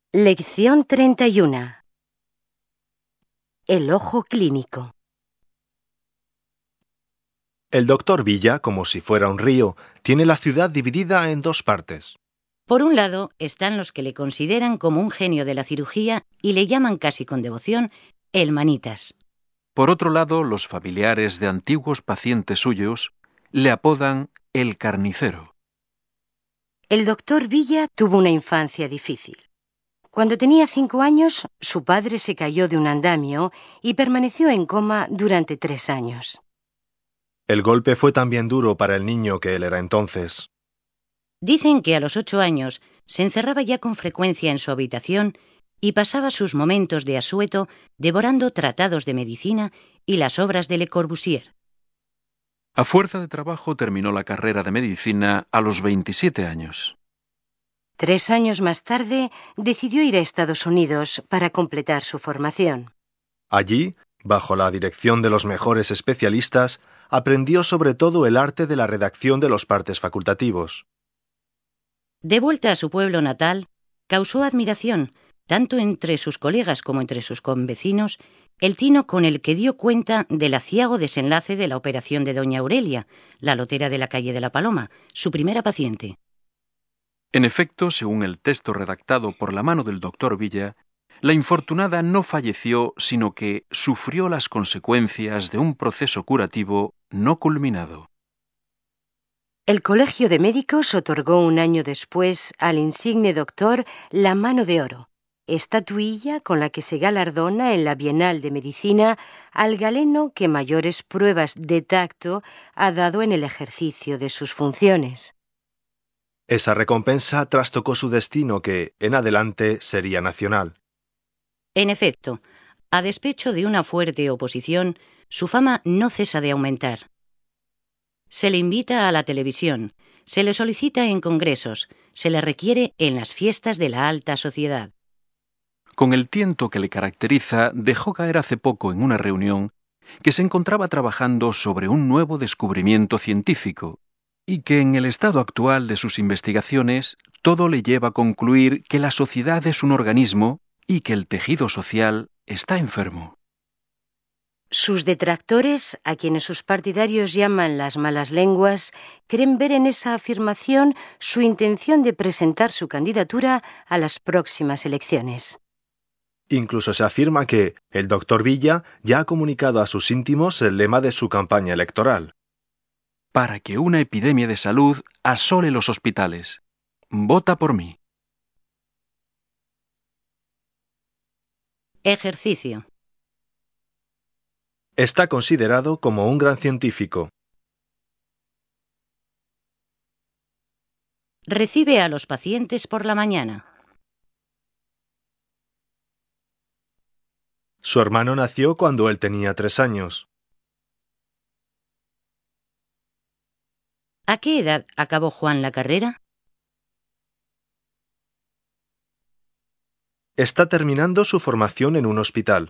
Lección 31. El ojo clínico. El doctor Villa, como si fuera un río, tiene la ciudad dividida en dos partes. Por un lado están los que le consideran como un genio de la cirugía y le llaman casi con devoción el Manitas. Por otro lado, los familiares de antiguos pacientes suyos le apodan el Carnicero. El doctor Villa tuvo una infancia difícil. Cuando tenía 5 años, su padre se cayó de un andamio y permaneció en coma durante 3 años. El golpe fue también duro para el niño que él era entonces. Dicen que a los 8 años se encerraba ya con frecuencia en su habitación y pasaba sus momentos de asueto devorando tratados de medicina y las obras de Le Corbusier. A fuerza de trabajo terminó la carrera de medicina a los 27 años. 3 años más tarde, decidió ir a Estados Unidos para completar su formación. Allí, bajo la dirección de los mejores especialistas, aprendió sobre todo el arte de la redacción de los partes facultativos. De vuelta a su pueblo natal, causó admiración, tanto entre sus colegas como entre sus convecinos, el tino con el que dio cuenta del aciago desenlace de la operación de doña Aurelia, la lotera de la calle de la Paloma, su primera paciente. En efecto, según el texto redactado por la mano del doctor Villa, la infortunada no falleció, sino que sufrió las consecuencias de un proceso curativo no culminado. El Colegio de Médicos otorgó un año después al insigne doctor la Mano de Oro, estatuilla con la que se galardona en la Bienal de Medicina al galeno que mayores pruebas de tacto ha dado en el ejercicio de sus funciones. Esa recompensa trastocó su destino que, en adelante, sería nacional. En efecto, a despecho de una fuerte oposición, su fama no cesa de aumentar. Se le invita a la televisión, se le solicita en congresos, se le requiere en las fiestas de la alta sociedad. Con el tiento que le caracteriza, dejó caer hace poco en una reunión que se encontraba trabajando sobre un nuevo descubrimiento científico y que en el estado actual de sus investigaciones todo le lleva a concluir que la sociedad es un organismo y que el tejido social está enfermo. Sus detractores, a quienes sus partidarios llaman las malas lenguas, creen ver en esa afirmación su intención de presentar su candidatura a las próximas elecciones. Incluso se afirma que el doctor Villa ya ha comunicado a sus íntimos el lema de su campaña electoral. Para que una epidemia de salud asole los hospitales. Vota por mí. Ejercicio. Está considerado como un gran científico. Recibe a los pacientes por la mañana. Su hermano nació cuando él tenía 3 años. ¿A qué edad acabó Juan la carrera? Está terminando su formación en un hospital.